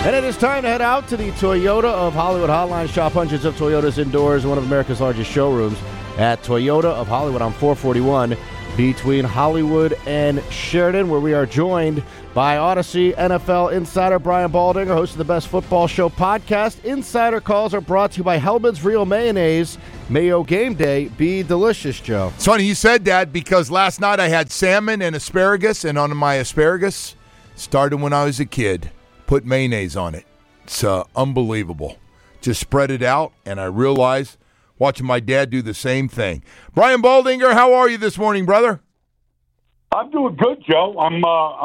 And it is time to head out to the Toyota of Hollywood Hotline. Shop hundreds of Toyotas indoors, one of America's largest showrooms at Toyota of Hollywood on 441 between Hollywood and Sheridan, where we are joined by Odyssey NFL insider Brian Baldinger, host of the Best Football Show podcast. Insider calls are brought to you by Hellman's Real Mayonnaise. Mayo game day, be delicious, Joe. It's funny you said that because last night I had salmon and asparagus, and on my asparagus, started when I was a kid, put mayonnaise on it. It's unbelievable. Just spread it out, and I realized watching my dad do the same thing. Brian Baldinger, how are you this morning, brother? I'm doing good, Joe. I'm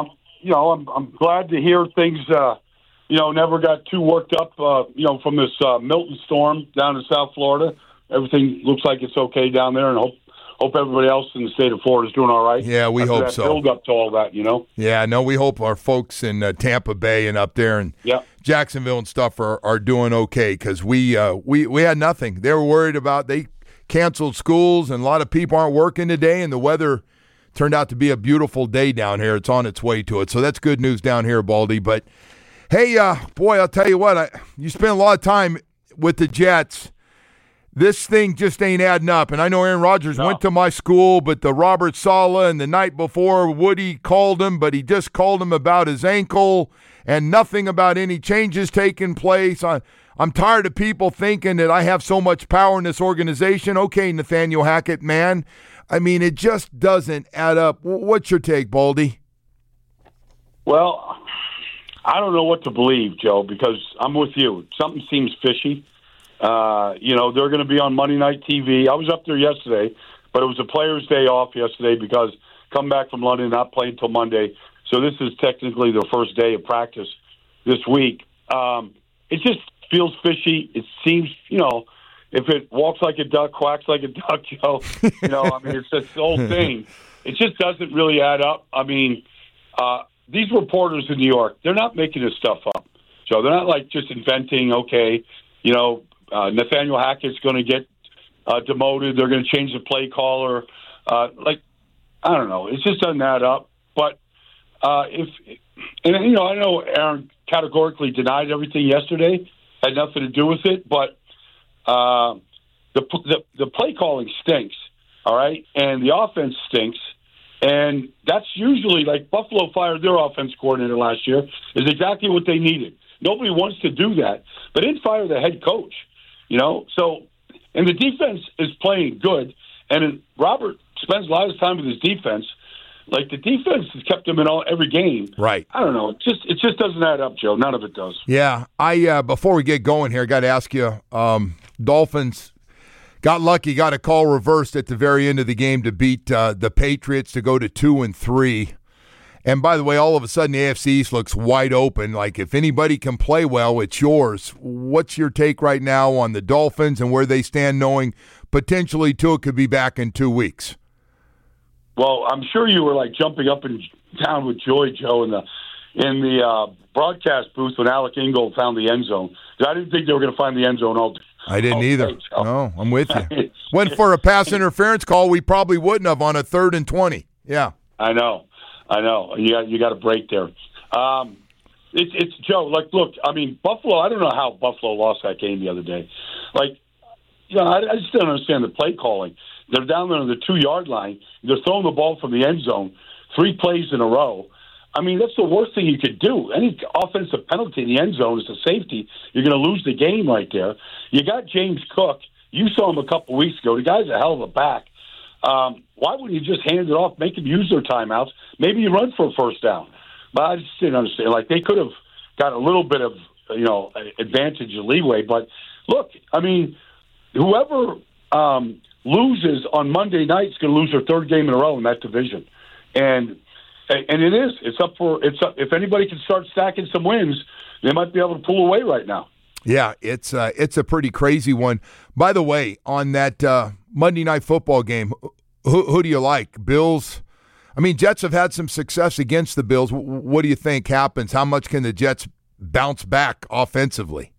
glad to hear things. Never got too worked up. From this Milton storm down in South Florida. Everything looks like it's okay down there, and hope everybody else in the state of Florida is doing all right. Yeah, we hope so. Build up to all that, Yeah, no, we hope our folks in Tampa Bay and up there and Jacksonville and stuff are doing okay because we had nothing. They were worried about they canceled schools and a lot of people aren't working today, and the weather turned out to be a beautiful day down here. It's on its way to it, so that's good news down here, Baldy. But hey, boy, I'll tell you what, you spend a lot of time with the Jets. This thing just ain't adding up. And I know Aaron Rodgers went to my school, but the Robert Saleh and the night before Woody called him, but he just called him about his ankle and nothing about any changes taking place. I'm tired of people thinking that I have so much power in this organization. Okay, Nathaniel Hackett, man. I mean, it just doesn't add up. What's your take, Baldy? Well, I don't know what to believe, Joe, because I'm with you. Something seems fishy. They're going to be on Monday Night TV. I was up there yesterday, but it was a player's day off yesterday because come back from London, not play until Monday. So this is technically their first day of practice this week. It just feels fishy. It seems, if it walks like a duck, quacks like a duck, Joe, it's just the whole thing. It just doesn't really add up. I mean, these reporters in New York, they're not making this stuff up, Joe. They're not like just inventing, Nathaniel Hackett's going to get demoted. They're going to change the play caller. I don't know. It just doesn't add up. But I know Aaron categorically denied everything yesterday. Had nothing to do with it. But the play calling stinks, all right? And the offense stinks. And that's usually, like Buffalo fired their offense coordinator last year, is exactly what they needed. Nobody wants to do that. But they didn't fire the head coach. And the defense is playing good, and Robert spends a lot of time with his defense. Like, the defense has kept him in every game. Right. I don't know. It just doesn't add up, Joe. None of it does. Yeah. Before we get going here, I got to ask you, Dolphins got lucky, got a call reversed at the very end of the game to beat the Patriots to go to 2-3. And by the way, all of a sudden the AFC East looks wide open. Like, if anybody can play well, it's yours. What's your take right now on the Dolphins and where they stand, knowing potentially Tua could be back in 2 weeks? Well, I'm sure you were like jumping up and down with joy, Joe, in the broadcast booth when Alec Ingold found the end zone. I didn't think they were going to find the end zone all day. I didn't either. No, I'm with you. Went for a pass interference call we probably wouldn't have on a 3rd and 20. Yeah. I know. You got a break there. It's Joe. Like, look, I mean, Buffalo. I don't know how Buffalo lost that game the other day. Like, I just don't understand the play calling. They're down there on the 2-yard line. They're throwing the ball from the end zone 3 plays in a row. I mean, that's the worst thing you could do. Any offensive penalty in the end zone is a safety. You're going to lose the game right there. You got James Cook. You saw him a couple weeks ago. The guy's a hell of a back. Why wouldn't you just hand it off, make them use their timeouts? Maybe you run for a first down. But I just didn't understand. Like, they could have got a little bit of, advantage or leeway. But, look, I mean, whoever loses on Monday night is going to lose their 3rd game in a row in that division. And it is. It's up. If anybody can start stacking some wins, they might be able to pull away right now. Yeah, it's a pretty crazy one. By the way, on that Monday Night Football game, who do you like? Bills? I mean, Jets have had some success against the Bills. What do you think happens? How much can the Jets bounce back offensively?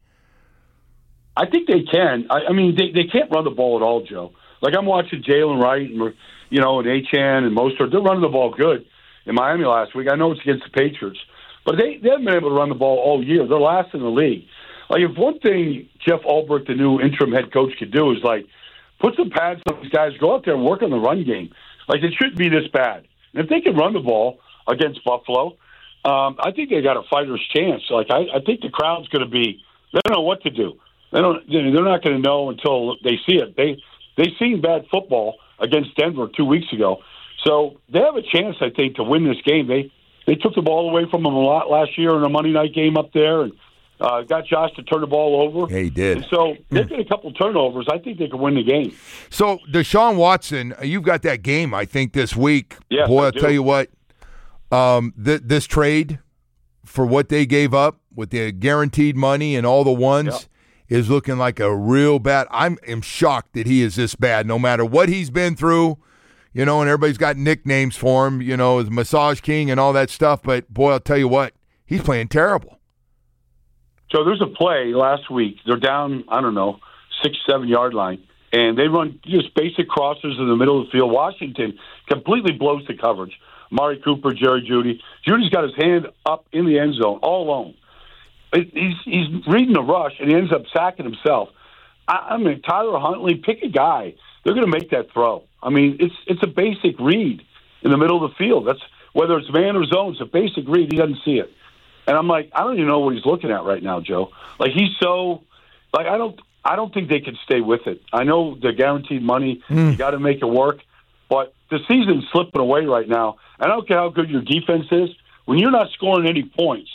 I think they can. I mean, they can't run the ball at all, Joe. Like, I'm watching Jalen Wright and Achane and Mostert. They're running the ball good in Miami last week. I know it's against the Patriots, But they haven't been able to run the ball all year. They're last in the league. Like, if one thing Jeff Ulbrich, the new interim head coach, could do is, like, put some pads on these guys, go out there and work on the run game. Like, it shouldn't be this bad. And if they can run the ball against Buffalo, I think they got a fighter's chance. Like, I think the crowd's going to be – they don't know what to do. They're not going to know until they see it. They've seen bad football against Denver 2 weeks ago. So they have a chance, I think, to win this game. They took the ball away from them a lot last year in a Monday night game up there and got Josh to turn the ball over. Yeah, he did. And so they get a couple turnovers. I think they can win the game. So, Deshaun Watson, you've got that game, I think, this week. Yes, boy, I'll tell you what, this trade for what they gave up with the guaranteed money and all the ones is looking like a real bad. I am shocked that he is this bad, no matter what he's been through, and everybody's got nicknames for him, as Massage King and all that stuff. But, boy, I'll tell you what, he's playing terrible. So there's a play last week. They're down, 6-7 yard line, and they run just basic crossers in the middle of the field. Washington completely blows the coverage. Amari Cooper, Jerry Jeudy. Judy's got his hand up in the end zone all alone. He's reading the rush, and he ends up sacking himself. Tyler Huntley, pick a guy. They're going to make that throw. It's a basic read in the middle of the field. That's whether it's man or zone. It's a basic read. He doesn't see it. And I'm like, I don't even know what he's looking at right now, Joe. Like, he's so – like, I don't think they can stay with it. I know the guaranteed money. You got to make it work. But the season's slipping away right now. I don't care how good your defense is. When you're not scoring any points,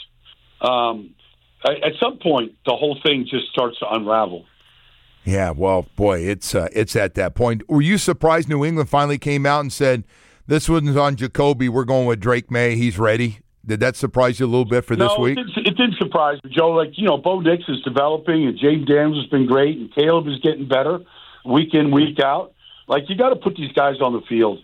at some point, the whole thing just starts to unravel. Yeah, well, boy, it's at that point. Were you surprised New England finally came out and said, this one's on Jacoby, we're going with Drake May, he's ready? Did that surprise you a little bit for this week? It did surprise me, Joe. Like, Bo Nix is developing, and James Daniels has been great, and Caleb is getting better week in, week out. Like, you got to put these guys on the field.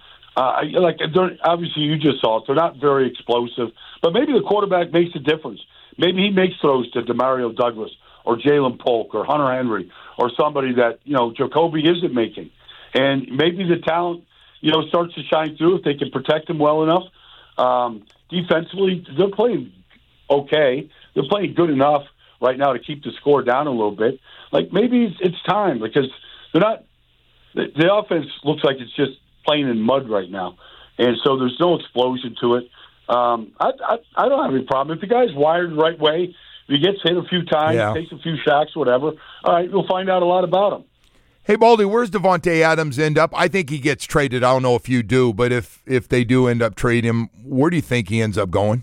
Obviously, you just saw it. They're not very explosive, but maybe the quarterback makes a difference. Maybe he makes throws to Demario Douglas or Jalen Polk or Hunter Henry or somebody that, Jacoby isn't making. And maybe the talent, starts to shine through if they can protect him well enough. Defensively, they're playing okay. They're playing good enough right now to keep the score down a little bit. Like, maybe it's time because they're not – the offense looks like it's just playing in mud right now. And so there's no explosion to it. I don't have any problem. If the guy's wired the right way, if he gets hit a few times, takes a few shots, whatever, all right, you'll find out a lot about him. Hey, Baldy, where's Devontae Adams end up? I think he gets traded. I don't know if you do, but if they do end up trading him, where do you think he ends up going?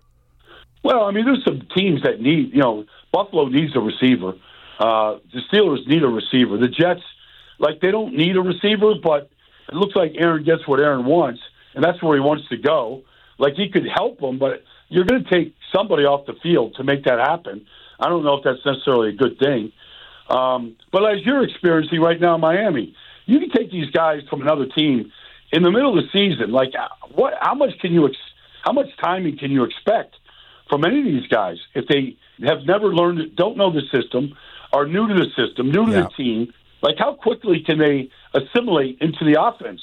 Well, there's some teams that need, Buffalo needs a receiver. The Steelers need a receiver. The Jets, they don't need a receiver, but it looks like Aaron gets what Aaron wants, and that's where he wants to go. Like, he could help them, but you're going to take somebody off the field to make that happen. I don't know if that's necessarily a good thing. But as you're experiencing right now in Miami, you can take these guys from another team in the middle of the season. Like, how much timing can you expect from any of these guys if they have never learned, don't know the system, are new to the system, new to the team? Like, how quickly can they assimilate into the offense?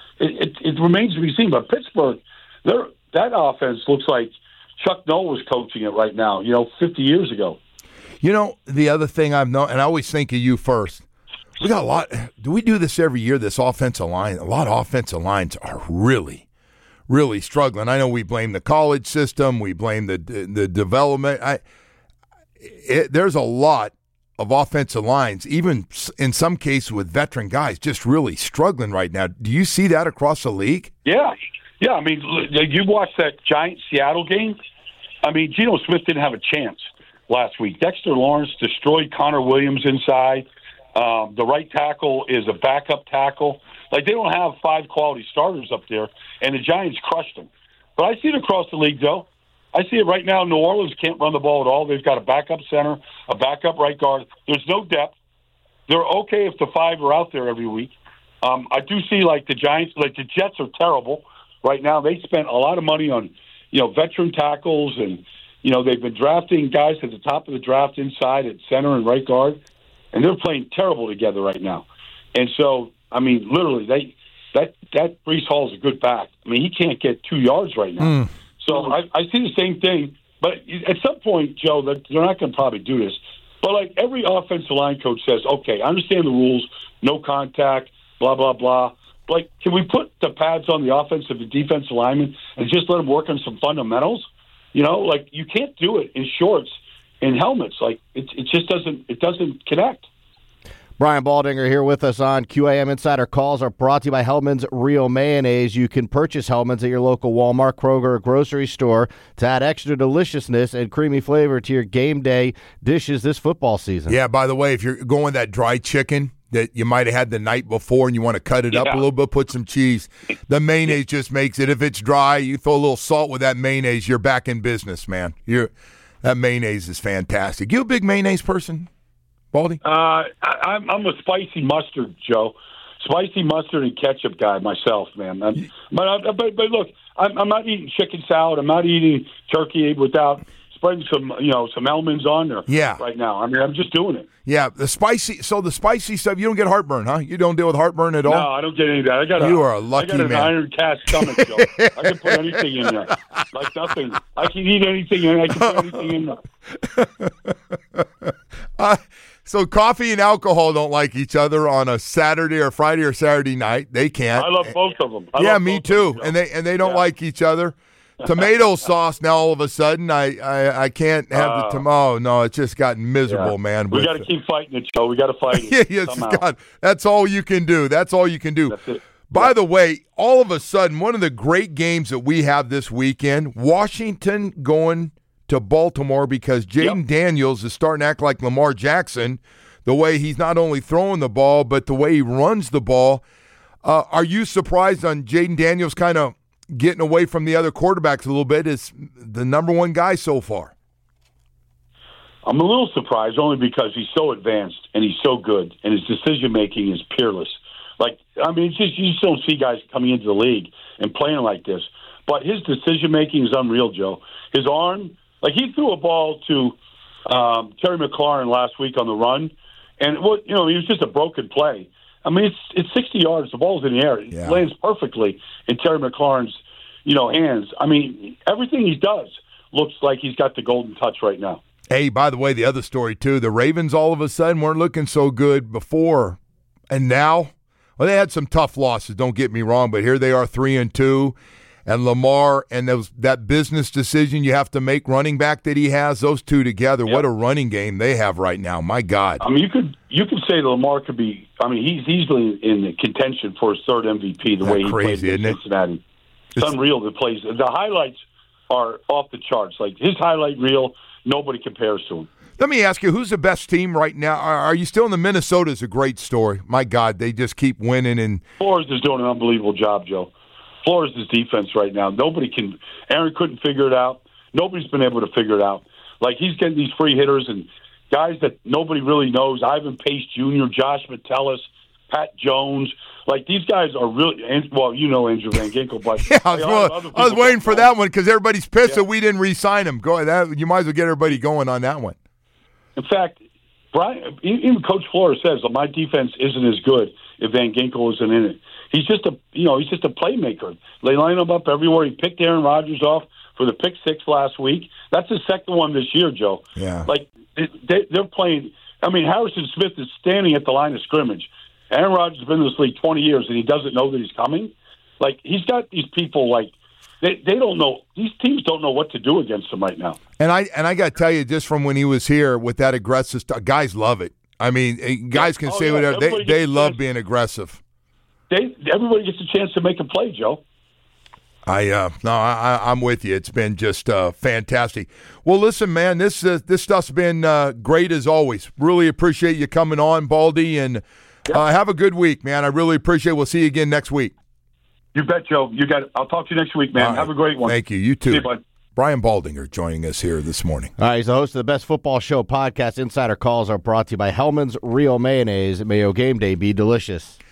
It remains to be seen. But Pittsburgh, that offense looks like Chuck Noll was coaching it right now, 50 years ago. The other thing I've known, and I always think of you first, we got a lot. Do we do this every year, this offensive line? A lot of offensive lines are really, really struggling. I know we blame the college system. We blame the development. There's a lot of offensive lines, even in some cases with veteran guys, just really struggling right now. Do you see that across the league? Yeah. You watched that Giants-Seattle game? Geno Smith didn't have a chance last week. Dexter Lawrence destroyed Connor Williams inside. The right tackle is a backup tackle. Like, they don't have 5 quality starters up there, and the Giants crushed them. But I see it across the league, though. I see it right now. New Orleans can't run the ball at all. They've got a backup center, a backup right guard. There's no depth. They're okay if the 5 are out there every week. I do see, the Giants, the Jets are terrible right now. They spent a lot of money on, veteran tackles and, they've been drafting guys at the top of the draft inside at center and right guard, and they're playing terrible together right now. And so, literally, that Breece Hall is a good back. He can't get 2 yards right now. So I see the same thing But at some point, Joe, that they're not going to probably do this. But like every offensive line coach says, okay, I understand the rules, no contact, blah, blah, blah. Like, can we put the pads on the offensive and defensive linemen and just let them work on some fundamentals? You know, like you can't do it in shorts and helmets. Like it just doesn't connect. Brian Baldinger here with us on QAM Insider Calls are brought to you by Hellman's Real Mayonnaise. You can purchase Hellman's at your local Walmart, Kroger, or grocery store to add extra deliciousness and creamy flavor to your game day dishes this football season. Yeah, by the way, if you're going that dry chicken that you might have had the night before and you want to cut it up a little bit, put some cheese. The mayonnaise just makes it. If it's dry, you throw a little salt with that mayonnaise, you're back in business, man. That mayonnaise is fantastic. You a big mayonnaise person, Baldy? I'm a spicy mustard, Joe. Spicy mustard and ketchup guy myself, man. But look, I'm not eating chicken salad. I'm not eating turkey without spreading some almonds on there. Right now. I mean, I'm just doing it. Yeah, the spicy stuff. You don't get heartburn, huh? You don't deal with heartburn at all. No, I don't get any of that. You are a lucky man. I got an iron cast stomach, Joe. I can put anything in there, like nothing. I can eat anything, and I can put anything in there. So coffee and alcohol don't like each other on a Saturday or Friday or Saturday night. They can't. I love both of them. Me too. And they don't like each other. Tomato sauce now all of a sudden I can't have the tomato. No, it's just gotten miserable, man. We got to keep fighting it, Joe. We got to fight it. God, that's all you can do. That's all you can do. That's it. By the way, all of a sudden, one of the great games that we have this weekend, Washington going to Baltimore because Jaden Daniels is starting to act like Lamar Jackson, the way he's not only throwing the ball, but the way he runs the ball. Are you surprised on Jaden Daniels kind of getting away from the other quarterbacks a little bit as the number one guy so far? I'm a little surprised only because he's so advanced and he's so good and his decision-making is peerless. Like, I mean, it's just, you just don't see guys coming into the league and playing like this. But his decision-making is unreal, Joe. His arm, like he threw a ball to Terry McLaurin last week on the run, and it was just a broken play. I mean, it's 60 yards. The ball's in the air. It lands perfectly in Terry McLaurin's, hands. I mean, everything he does looks like he's got the golden touch right now. Hey, by the way, the other story, too, the Ravens all of a sudden weren't looking so good before, and now, well, they had some tough losses, don't get me wrong, but here they are 3-2, and Lamar and that business decision you have to make, running back that he has, those two together, what a running game they have right now. My God. I mean, you could say that Lamar could be, I mean, he's easily in the contention for his third MVP the way he played in Cincinnati. It's unreal. The highlights are off the charts. Like his highlight reel, nobody compares to him. Let me ask you, who's the best team right now? Are you still in the Minnesota's a great story? My God, they just keep winning. And Flores is doing an unbelievable job, Joe. Flores' defense right now. Aaron couldn't figure it out. Nobody's been able to figure it out. Like he's getting these free hitters and guys that nobody really knows. Ivan Pace Jr., Josh Metellus, Pat Jones. Like these guys are really, Andrew Van Ginkel, but I was waiting for that one because everybody's pissed that we didn't re-sign him. You might as well get everybody going on that one. In fact, even Coach Flores says that my defense isn't as good if Van Ginkel isn't in it. He's just a playmaker. They line him up everywhere. He picked Aaron Rodgers off for the pick six last week. That's his second one this year, Joe. Yeah. Like they're playing. I mean, Harrison Smith is standing at the line of scrimmage. Aaron Rodgers has been in this league 20 years, and he doesn't know that he's coming. Like he's got these people like. They don't know. These teams don't know what to do against him right now. And I got to tell you, just from when he was here with that aggressive stuff, guys love it. I mean, guys can say whatever. They love being aggressive. Everybody gets a chance to make a play, Joe. I'm with you. It's been just fantastic. Well, listen, man, this stuff's been great as always. Really appreciate you coming on, Baldy, and have a good week, man. I really appreciate it. We'll see you again next week. You bet, Joe. I'll talk to you next week, man. Right. Have a great one. Thank you. You too. See you, bud. Brian Baldinger joining us here this morning. All right, he's the host of the Best Football Show podcast. Insider Calls are brought to you by Hellman's Real Mayonnaise. May your game day be delicious.